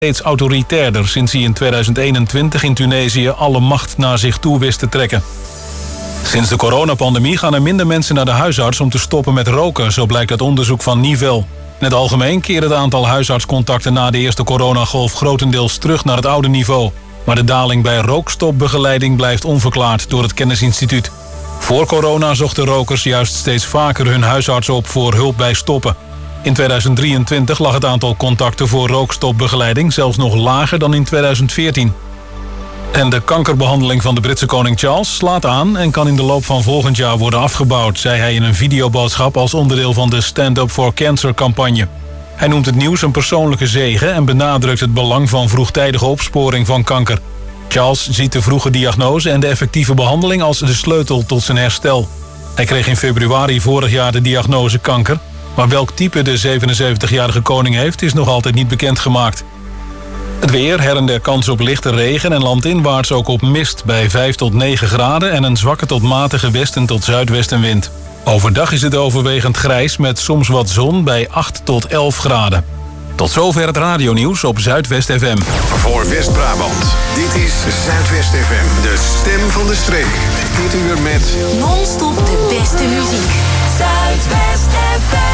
steeds autoritairder sinds hij in 2021 in Tunesië alle macht naar zich toe wist te trekken. Sinds de coronapandemie gaan er minder mensen naar de huisarts om te stoppen met roken, zo blijkt uit onderzoek van Nivel. In het algemeen keert het aantal huisartscontacten na de eerste coronagolf grotendeels terug naar het oude niveau. Maar de daling bij rookstopbegeleiding blijft onverklaard door het Kennisinstituut. Voor corona zochten rokers juist steeds vaker hun huisarts op voor hulp bij stoppen. In 2023 lag het aantal contacten voor rookstopbegeleiding zelfs nog lager dan in 2014. En de kankerbehandeling van de Britse koning Charles slaat aan en kan in de loop van volgend jaar worden afgebouwd, zei hij in een videoboodschap als onderdeel van de Stand Up for Cancer-campagne. Hij noemt het nieuws een persoonlijke zege en benadrukt het belang van vroegtijdige opsporing van kanker. Charles ziet de vroege diagnose en de effectieve behandeling als de sleutel tot zijn herstel. Hij kreeg in februari vorig jaar de diagnose kanker, maar welk type de 77-jarige koning heeft is nog altijd niet bekendgemaakt. Het weer, her en der kans op lichte regen en landinwaarts ook op mist bij 5 tot 9 graden... en een zwakke tot matige westen tot zuidwestenwind. Overdag is het overwegend grijs met soms wat zon bij 8 tot 11 graden. Tot zover het radionieuws op Zuidwest FM. Voor West-Brabant, dit is Zuidwest FM, de stem van de streek. Dit uur met... non-stop de beste muziek. Zuidwest FM.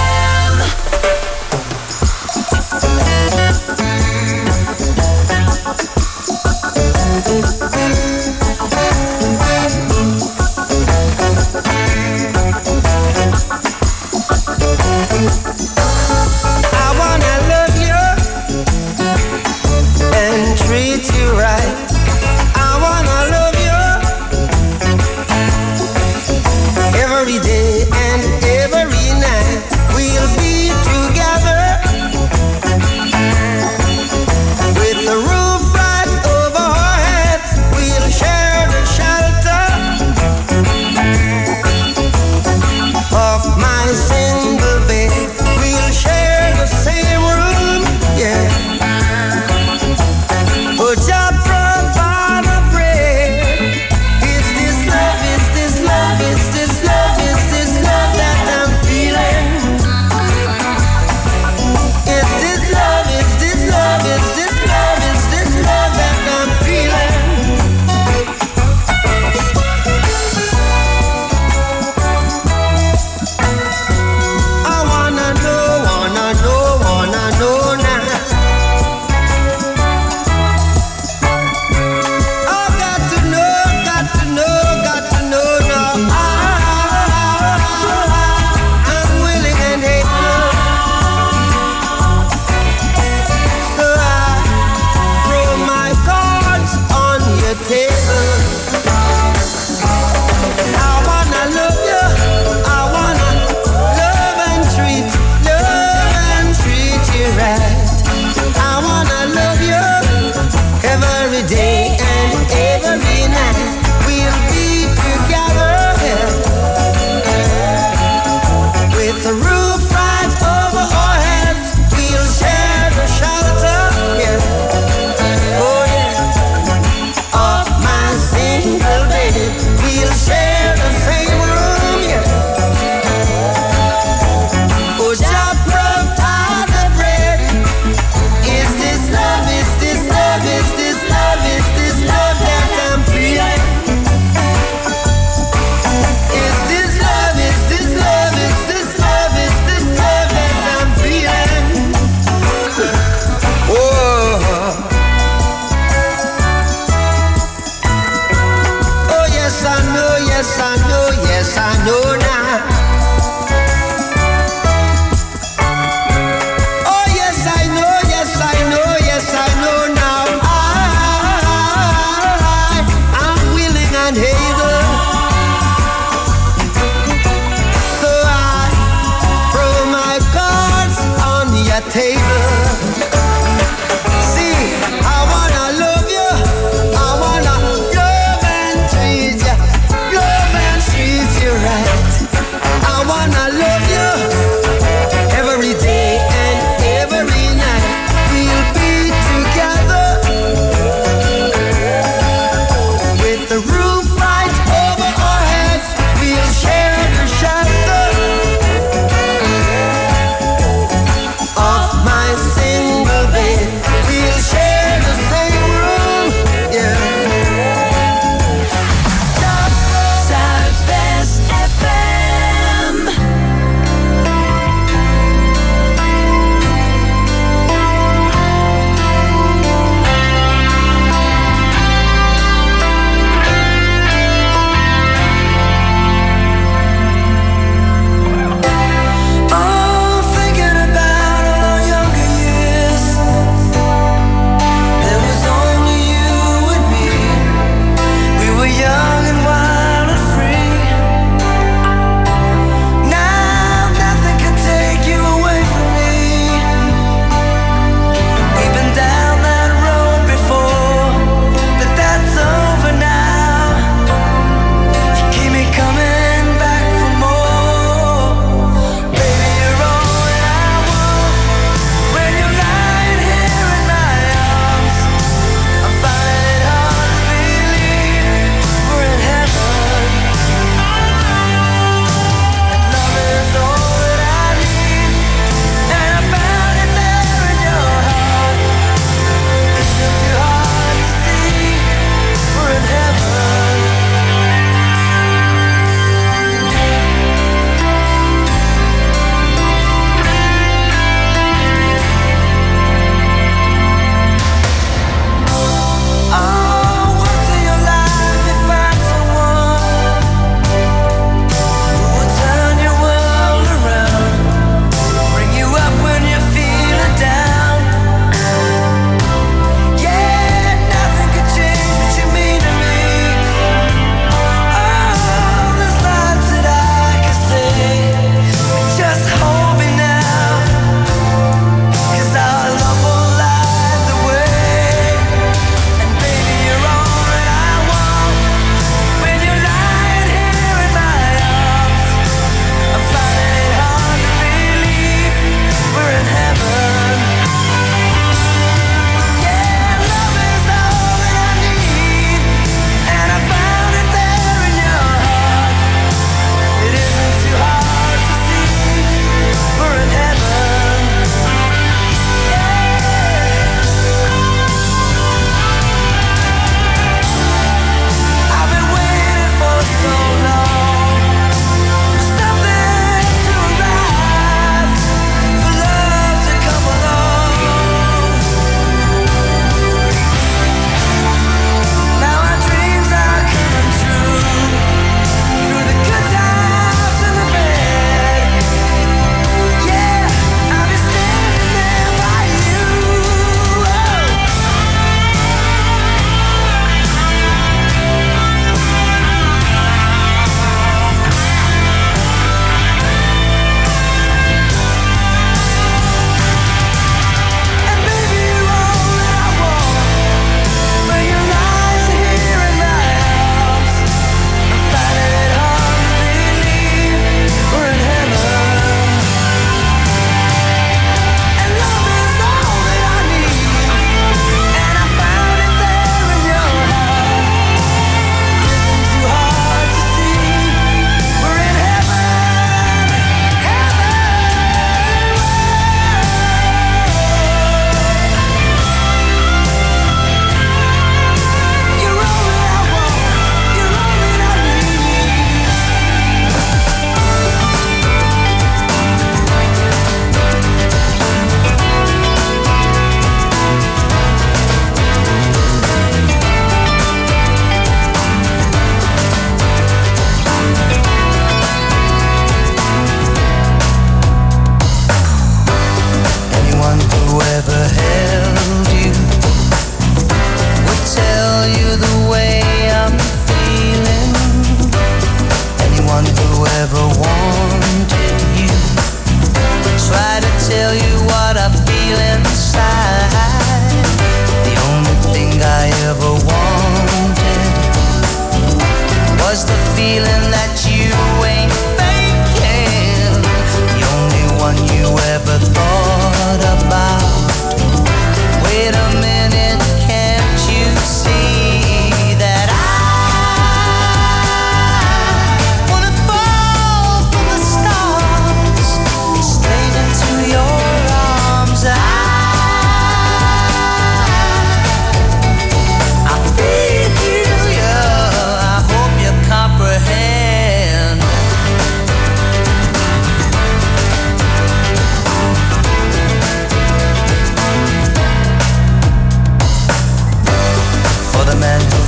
I wanna love you and treat you right. I wanna love you every day and every night. We'll be together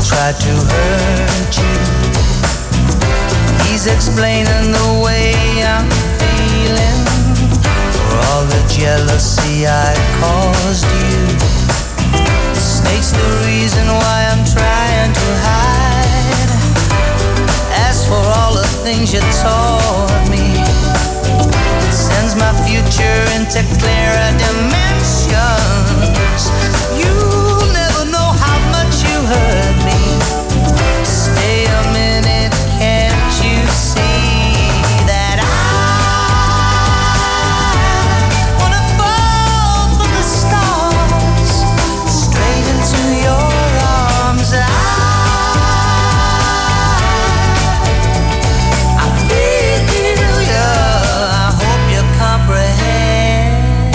tried to hurt you. He's explaining the way I'm feeling for all the jealousy I caused you. The snake's the reason why I'm trying to hide. As for all the things you taught me, it sends my future into clearer dimensions. You'll never know how much you hurt me. Stay a minute, can't you see that I wanna fall from the stars straight into your arms? I feel you, I hope you comprehend.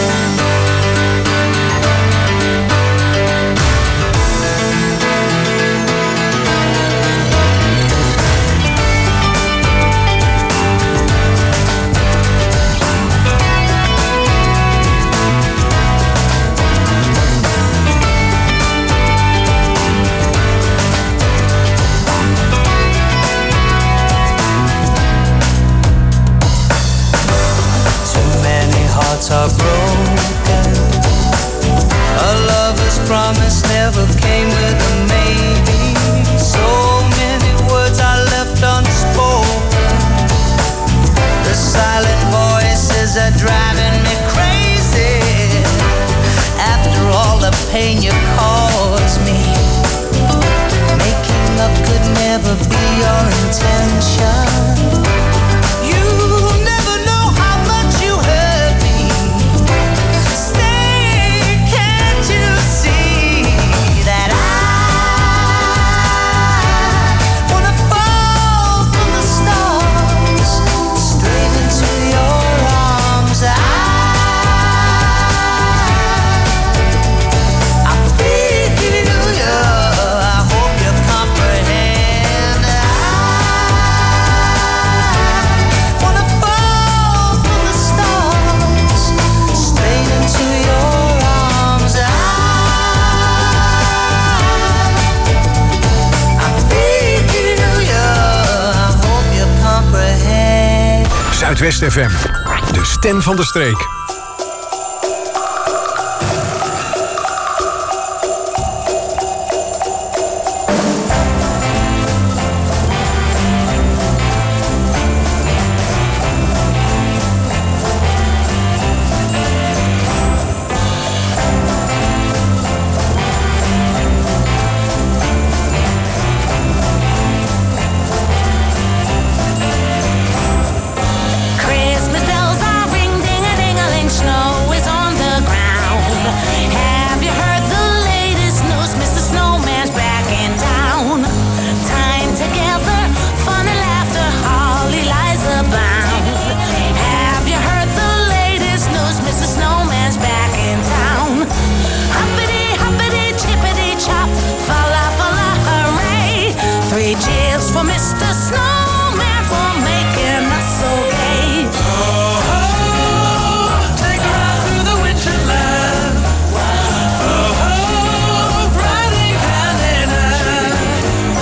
Hearts are broken. A lover's promise never came with a maybe. So many words are left unspoken. The silent voices are driving me crazy. After all the pain you caused me, making up could never be your intention. Zuidwest FM, de stem van de streek. Christmas bells are ring, ding-a-ding-a-ling, snow is on the ground. Have you heard the latest news? Mr. Snowman's back in town. Time together, fun and laughter, holly lies abound. Have you heard the latest news? Mr. Snowman's back in town. Hoppity, hoppity, chippity, chop, falla, falla, hooray. 3 cheers for Mr. Snowman for making us so gay. Take a ride through the winterland. Riding hand in hand.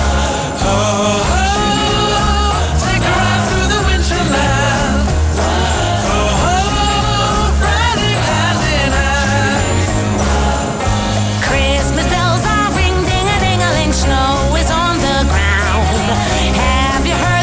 Take a ride through the winterland. Riding hand in hand. Christmas bells are ring, ding-a-ding-a-ling, snow is on the ground. Have you heard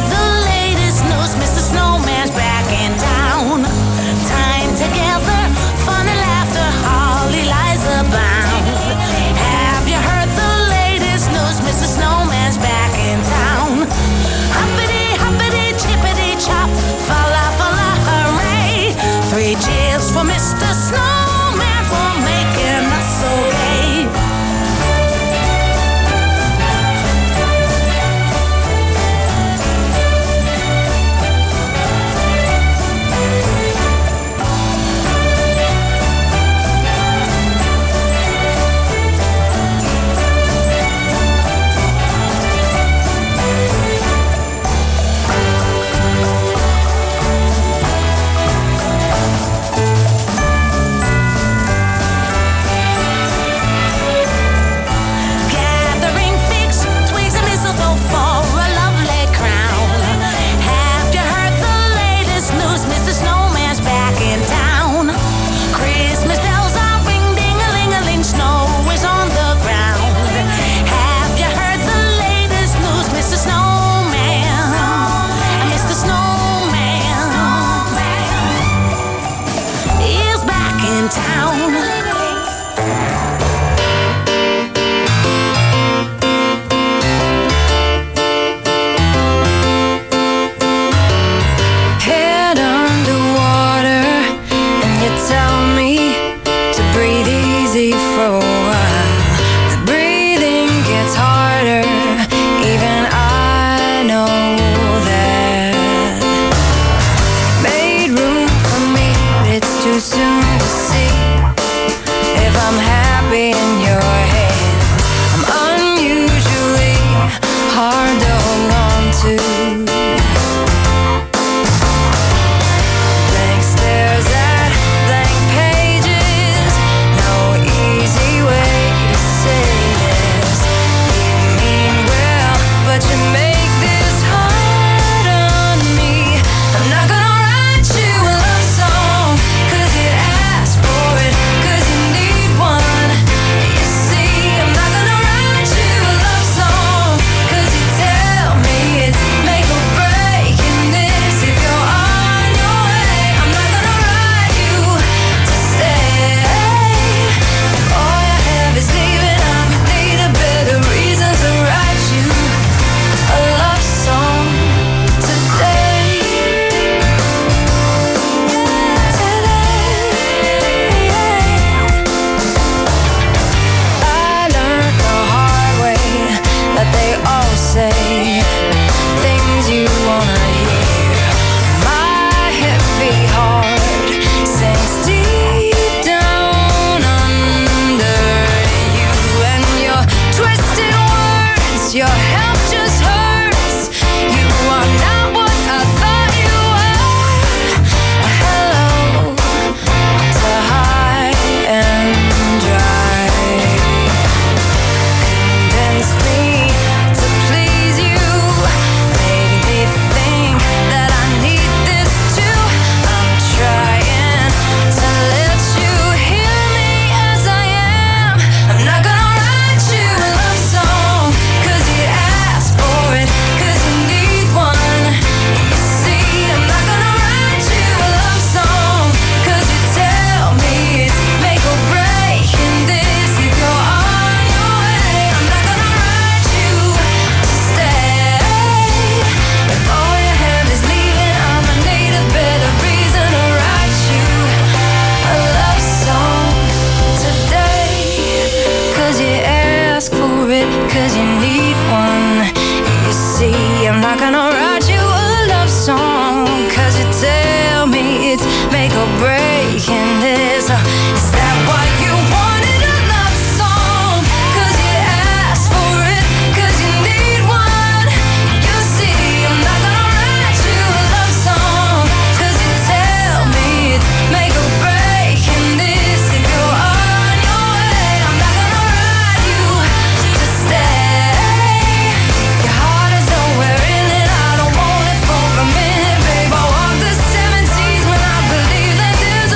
it, cause you need one. You see, I'm not gonna write you a love song, cause you tell me it's make or break. And is that what you wanted, a love song? Cause you asked for it, cause you need one. You see, I'm not gonna write you a love song, cause you tell me it's make or break. And this, if you're on your way, I'm not gonna write you to stay. Your heart is nowhere in it, I don't want it for a minute, babe. I walk the 7 seas when I believe that there's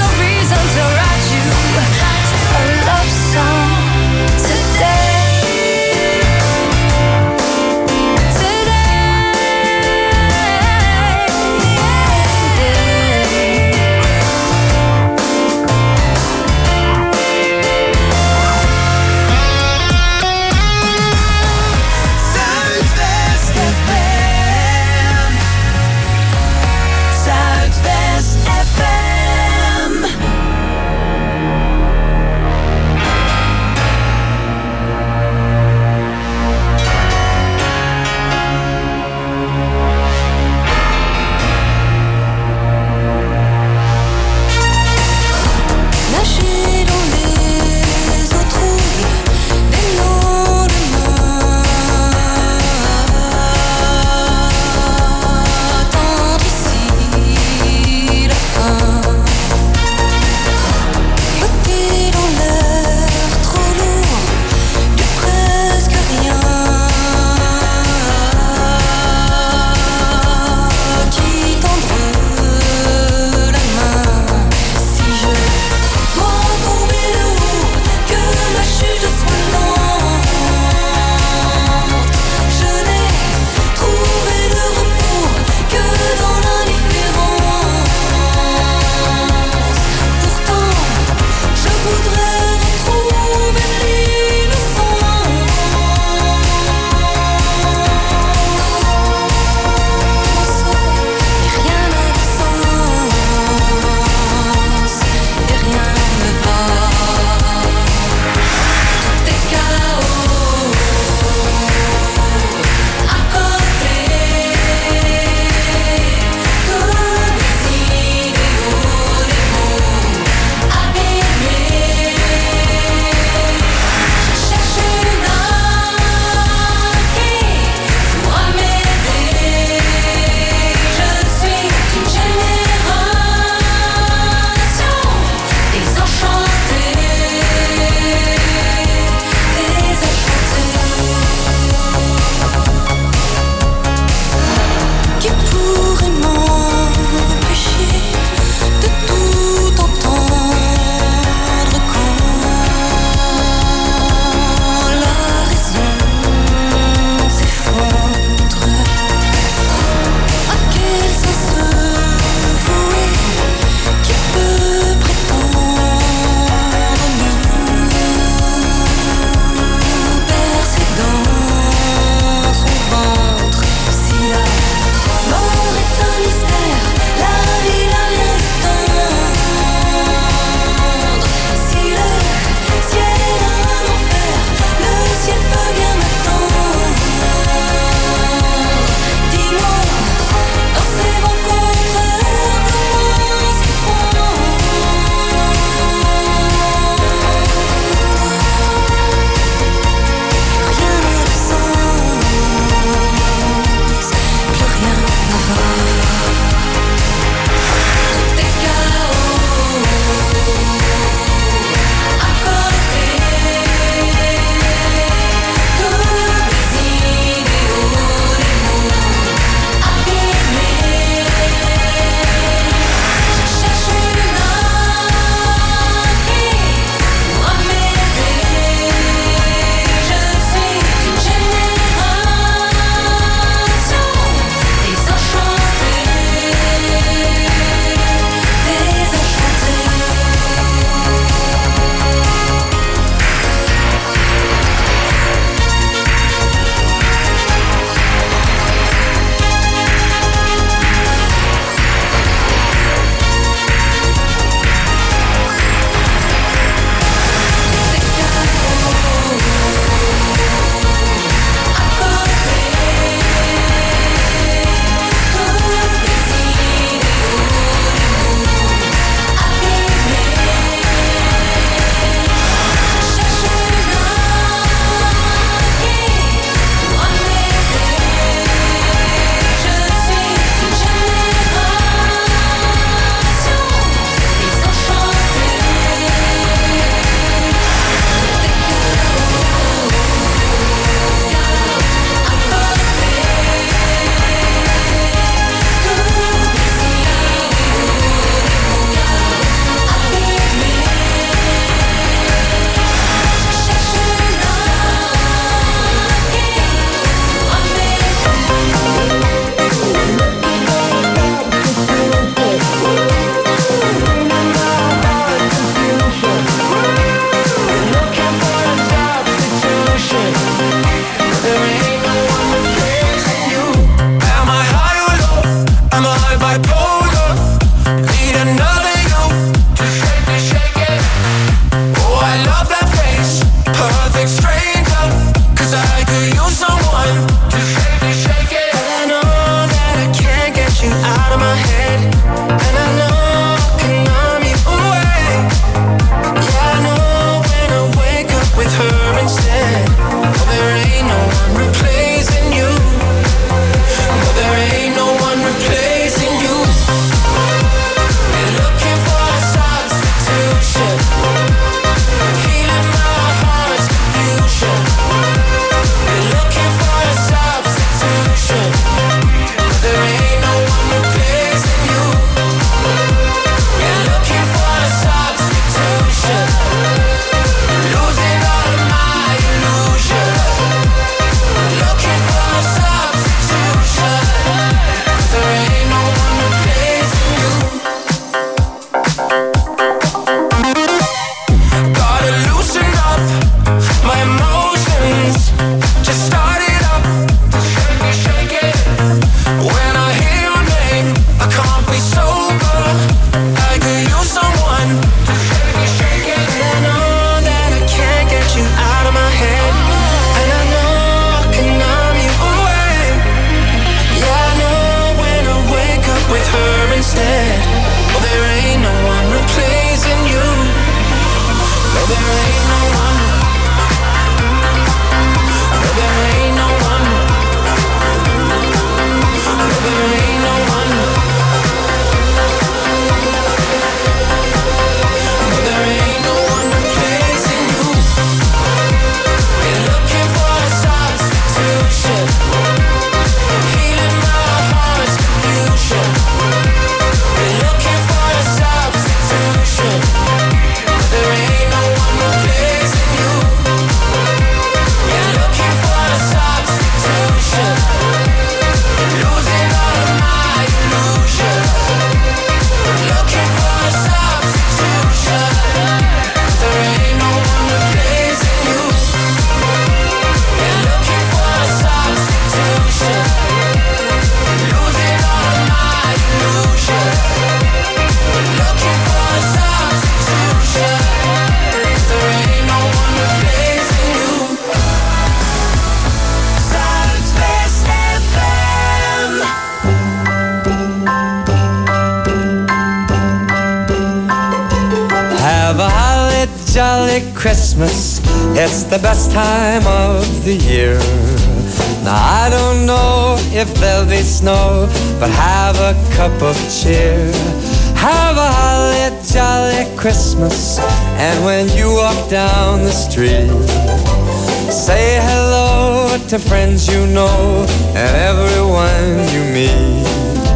jolly Christmas. It's the best time of the year. Now I don't know if there'll be snow, but have a cup of cheer. Have a holly jolly Christmas. And when you walk down the street, say hello to friends you know and everyone you meet.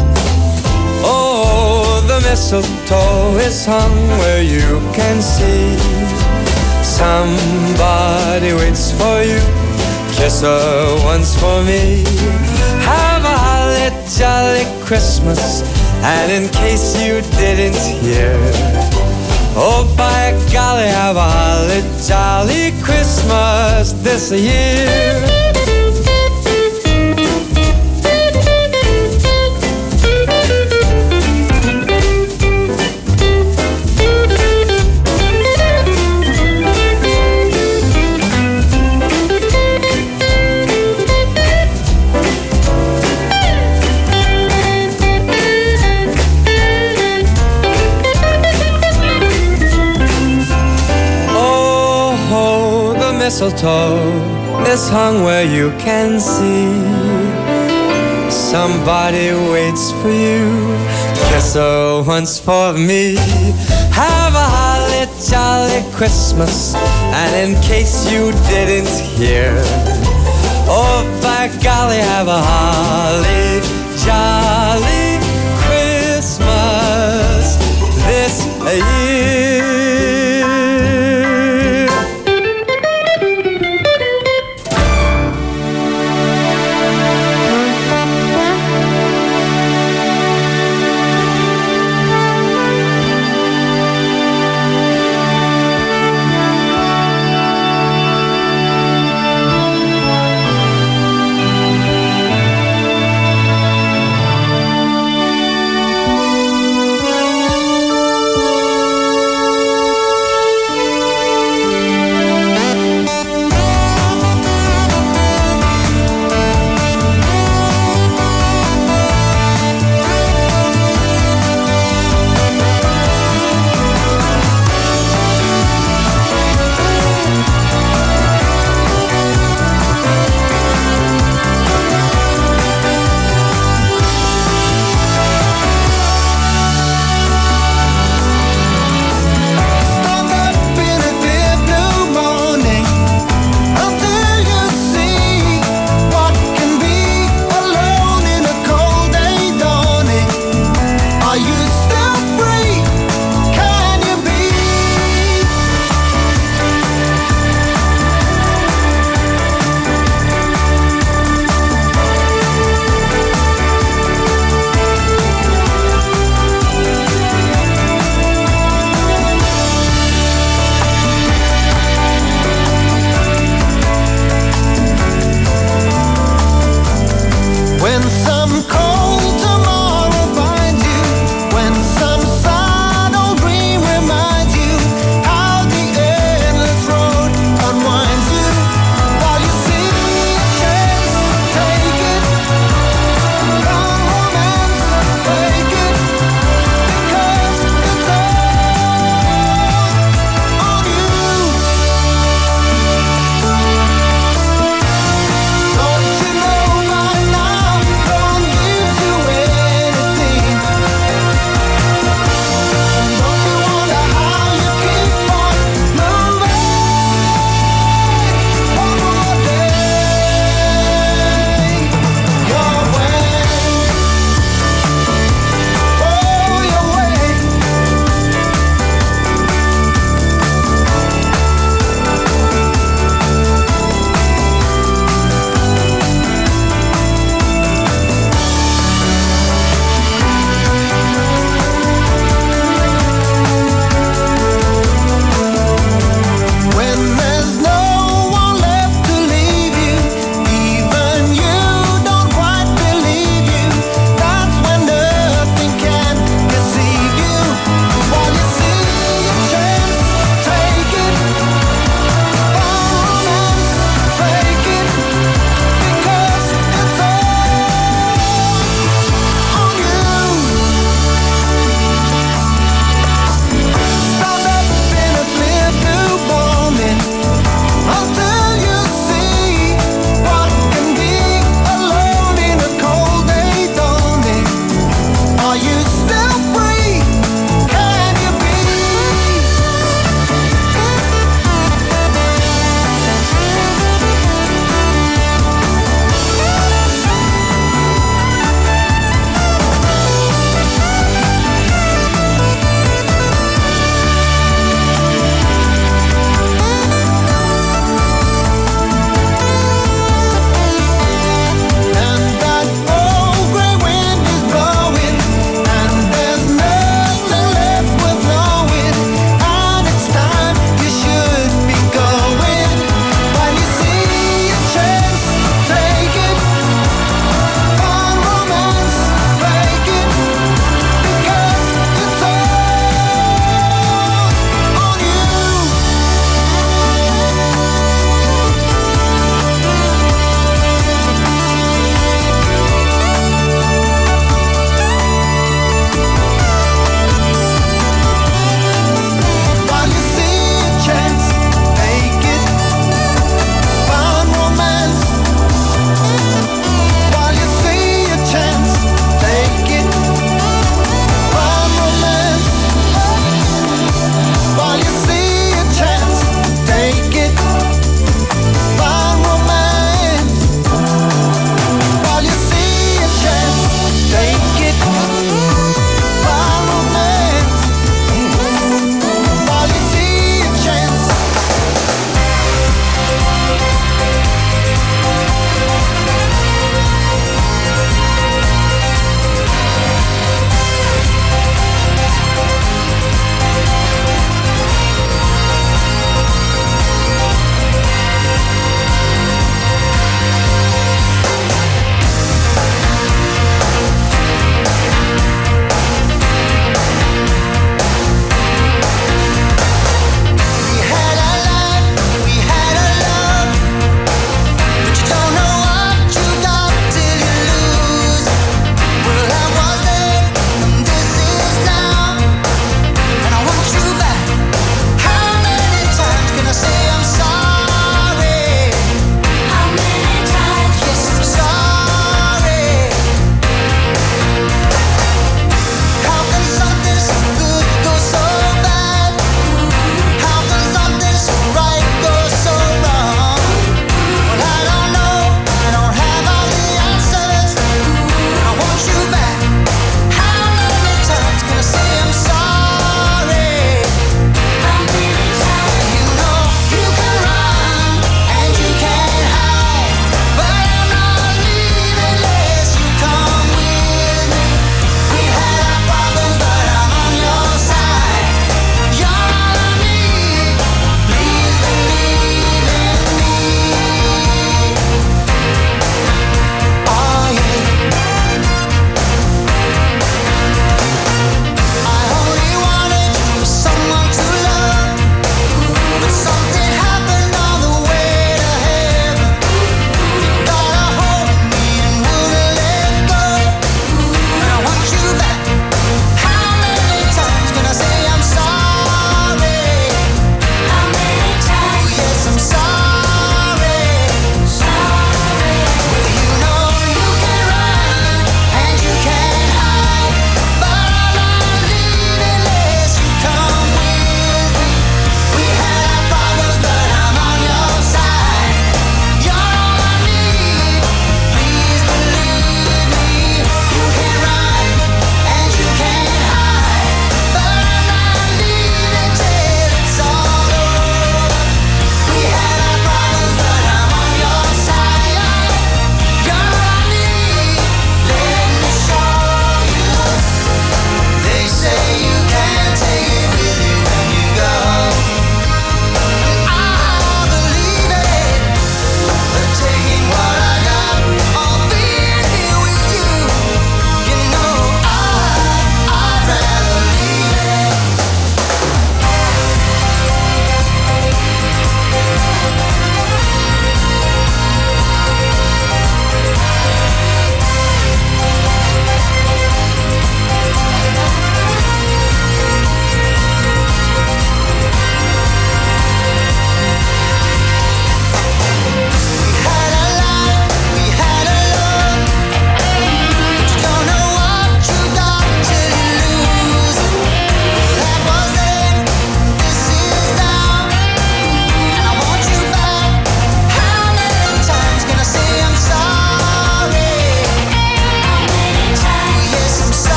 Oh, the mistletoe is hung where you can see. Somebody waits for you. Kiss her once for me. Have a holly jolly Christmas. And in case you didn't hear, oh by golly, have a holly jolly Christmas this year. Mistletoe is hung where you can see. Somebody waits for you. Kiss her once for me. Have a holly jolly Christmas. And in case you didn't hear, oh by golly, have a holly jolly Christmas this year.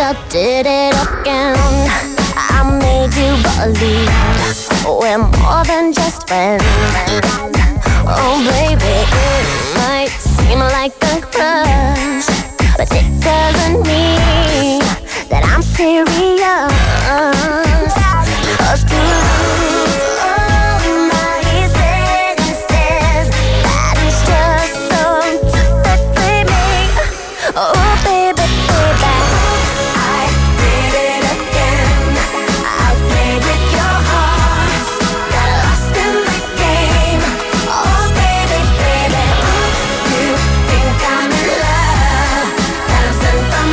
you did it again. I made you believe we're more than just friends. Oh baby, it might seem like a crush, but it doesn't mean that I'm serious. 'Cause to lose all my senses, that is just so typically me. Oh baby, baby, I did it again. I played with your heart, got lost in this game. Oh baby, baby, you think I'm in love, that I'm sent from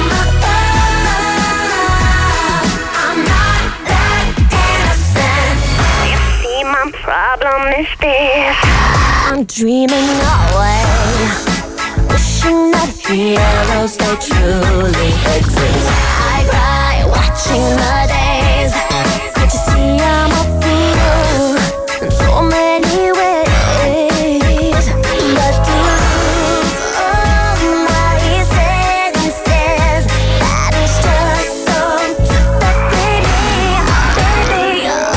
above. I'm not that innocent. You see, my problem is this: I'm dreaming away, wishing that heroes they truly exist. I cry watching the days. Can't you see I'm a fool in so many ways? But to lose all my senses, that is just so typically me, baby.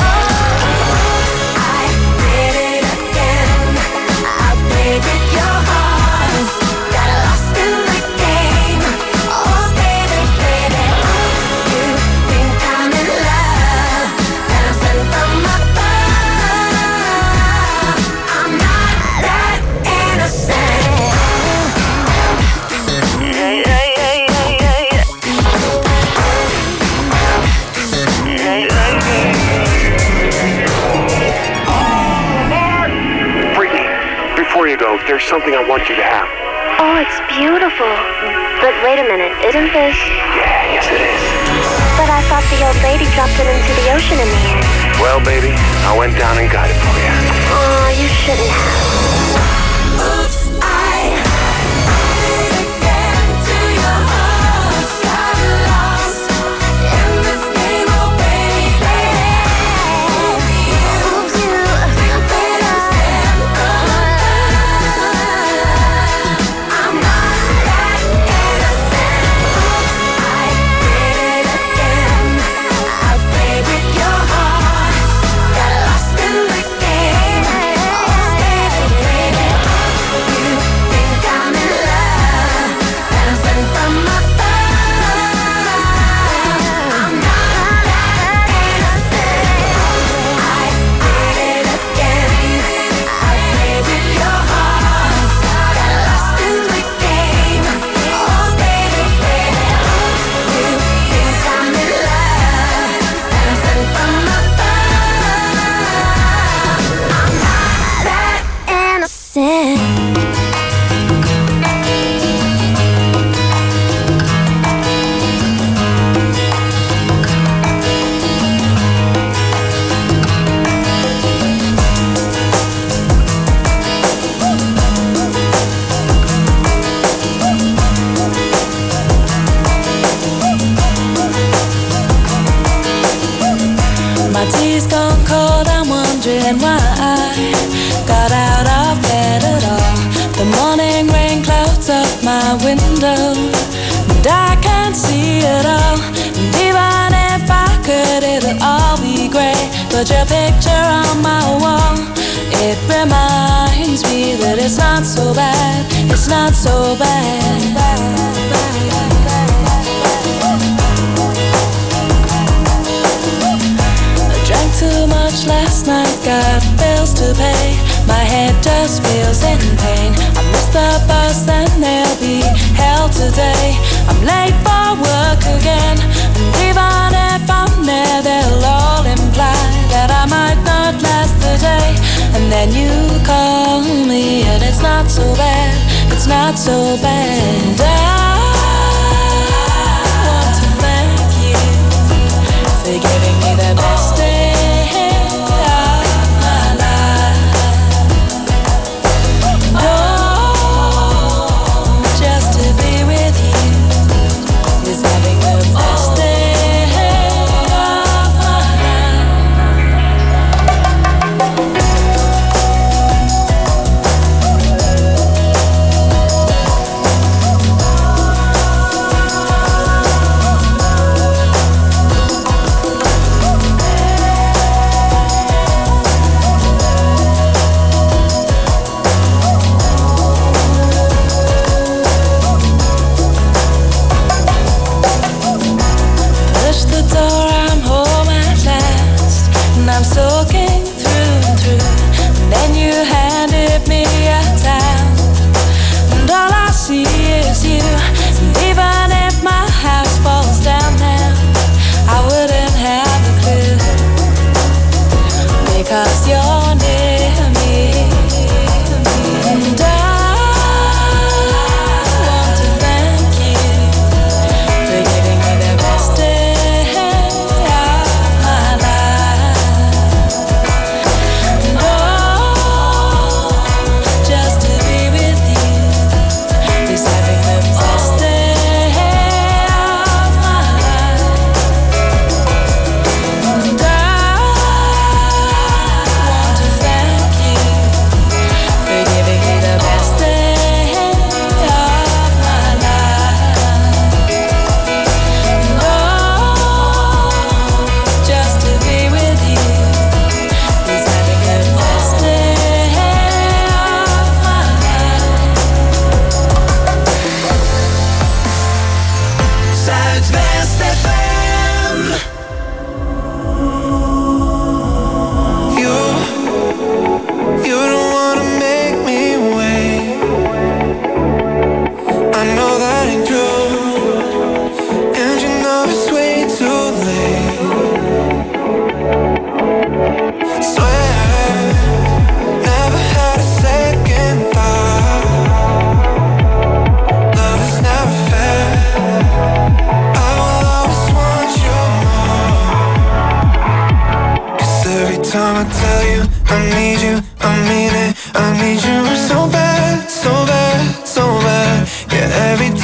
Oh, I did it again. I played with your heart, got lost in this game. Oh baby, baby, you think I'm in love, that I'm sent from above. I'm not that innocent. Freaky, before you go, there's something I want you to have. Oh, it's beautiful. But wait a minute, isn't this? Yeah, yes it is. But I thought the old lady dropped it into the ocean in the end. Well, baby, I went down and got it for you. Oh, you shouldn't have. Oops, I did it again to your heart. Got lost in this game, oh baby. Oops, you think I'm sent from above. I'm not that innocent. Oops, I did it again. I played with your heart, got lost in this game. Oh baby, baby, you think I'm in love, that I'm sent from above. I'm not that innocent. I did it again. I played with your heart, got lost in this game. Oh baby, baby, you think I'm in love, that I'm sent from above. I'm not that innocent. My tea's gone cold, I'm wondering why I got out of bed at all. The morning rain clouds up my window, and I can't see it all. And even if I could, it'll all be grey. But your picture on my wall, it reminds me that it's not so bad. It's not so bad. Drank too much last night, got bills to pay. My head just feels in pain. I missed the bus and there'll be hell today. I'm late for work again, and even if I'm there, they'll all imply that I might not last the day. And then you call me and it's not so bad. It's not so bad. I want to thank you for giving me the best day of my life. Oh, just to be with you is having the best day of my life.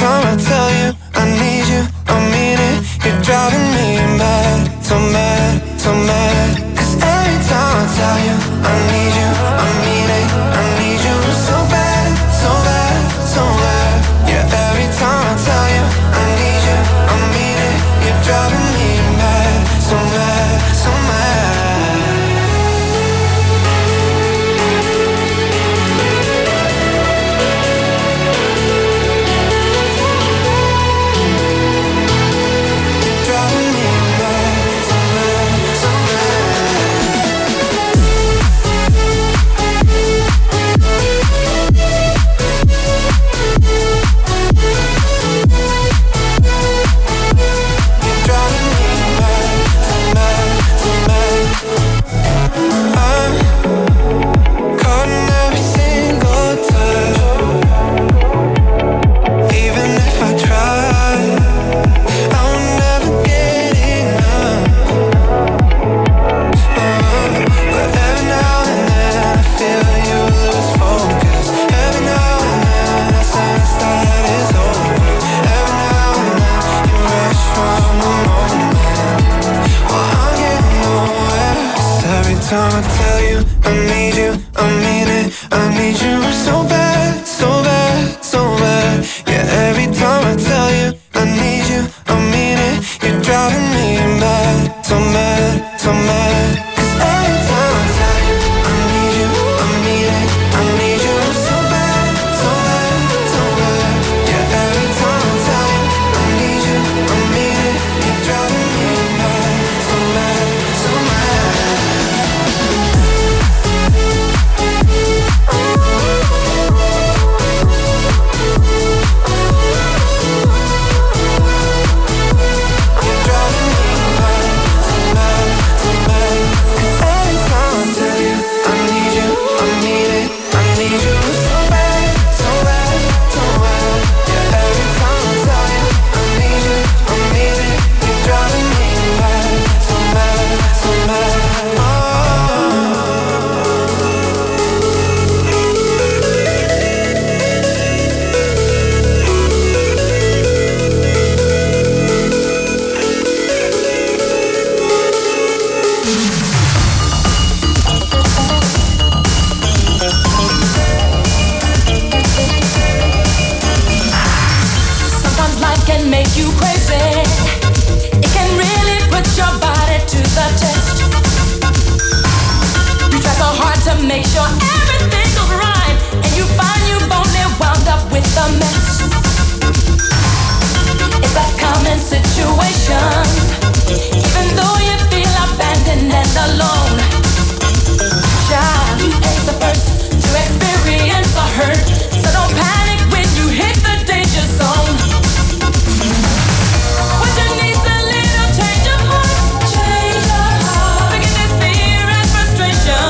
time I tell you I need you, I mean it. You're driving me mad, so mad, so mad. 'Cause every time I tell you I need you, I mean it. I need you so bad, so bad, so bad. Yeah, every time I tell you I need you, I mean it. You're driving me mad, so mad, so mad. Time I tell you I need you, I mean it. I need you so bad, so bad, so bad. Yeah, every time I tell you I need you, I mean it. You're driving me mad, so mad, so mad. 'Cause every time I tell you I need you, I mean it. I need you so bad, so bad, so bad. Yeah, every time I tell you I need you, I mean it. You're driving me mad, so mad, so mad. Make sure everything goes right, and you find you've only wound up with a mess. It's that common situation, even though you feel abandoned and alone. Child, you ain't the first to experience a hurt, so don't panic when you hit the danger zone. What you need's a little change of heart, change of heart. Forget this fear and frustration.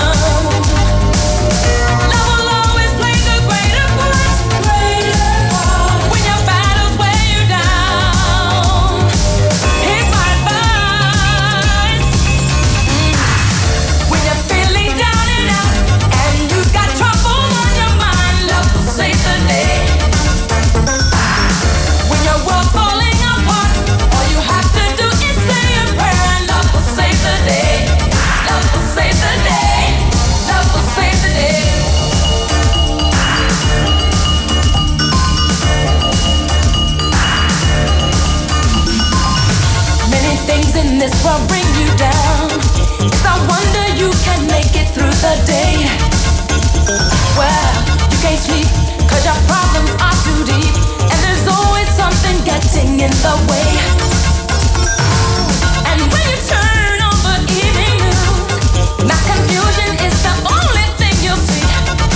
This will bring you down. It's a wonder you can make it through the day. Well, you can't sleep 'cause your problems are too deep, and there's always something getting in the way. And when you turn on the evening news, mass confusion is the only thing you'll see.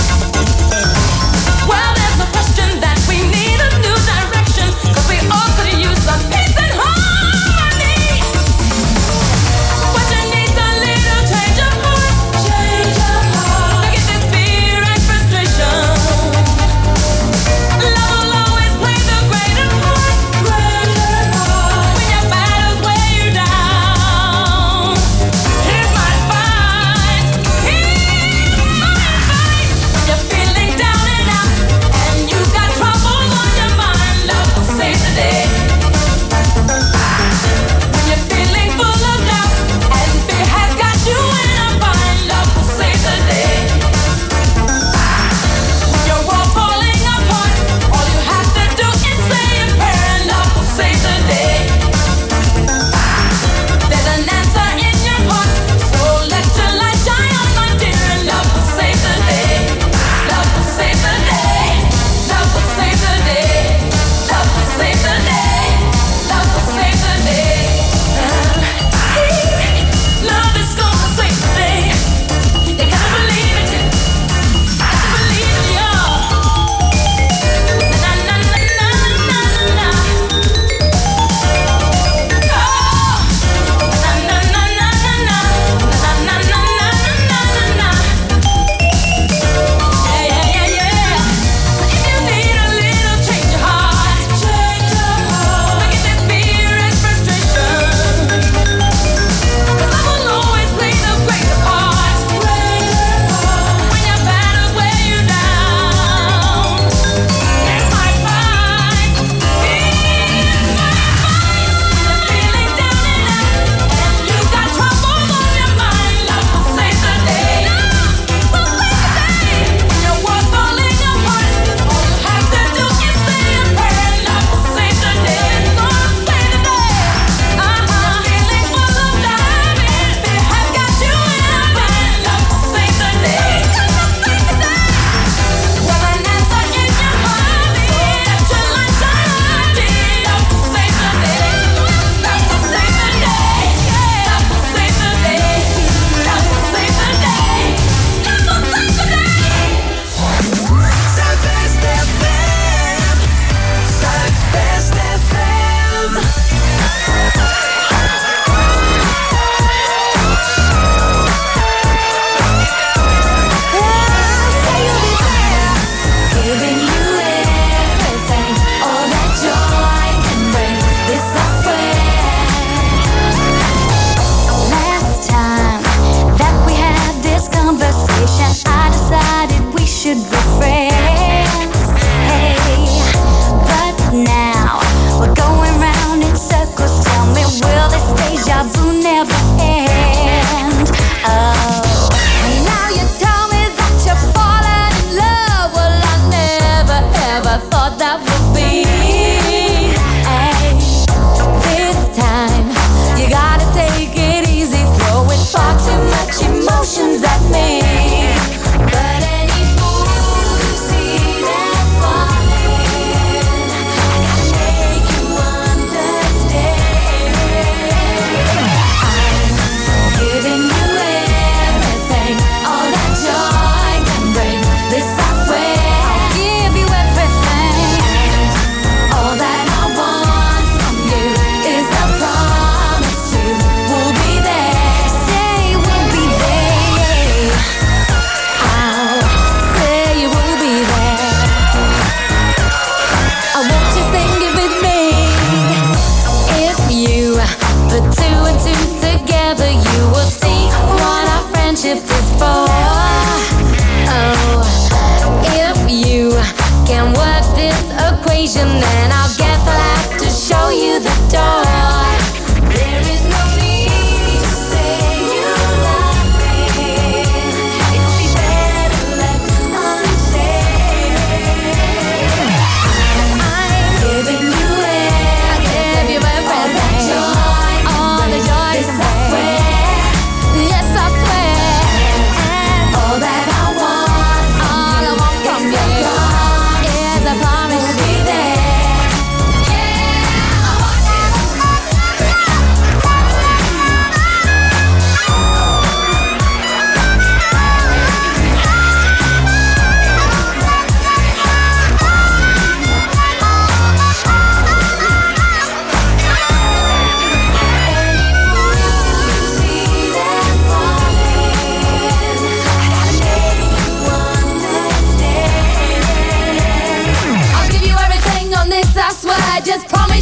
Well, there's no question that we need a new direction, 'cause we all could use some peace and harmony. Love will always play the greater part, greater part.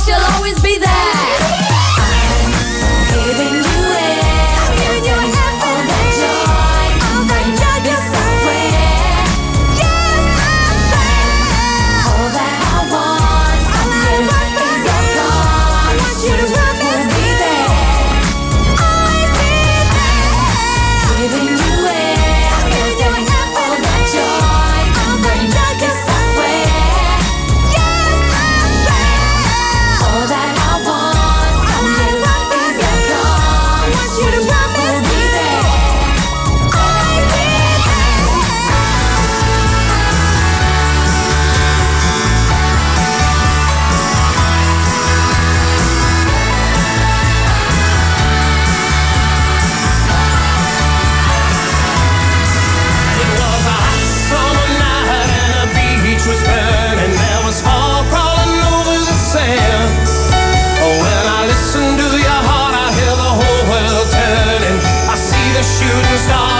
she'll always be there. I'm giving you everything, all that joy, yes I swear, yes I swear. All that I want from you is your promise. You will always be there. I'll be there, giving you everything, all that joy, yes I swear, yes I swear. All that I want from you is your promise. You will always be there. I'll be It was a hot summer night and the beach was burning. There was fog crawling over the sand. Oh, when I listen to your heart, I hear the whole world turning. I see the shooting stars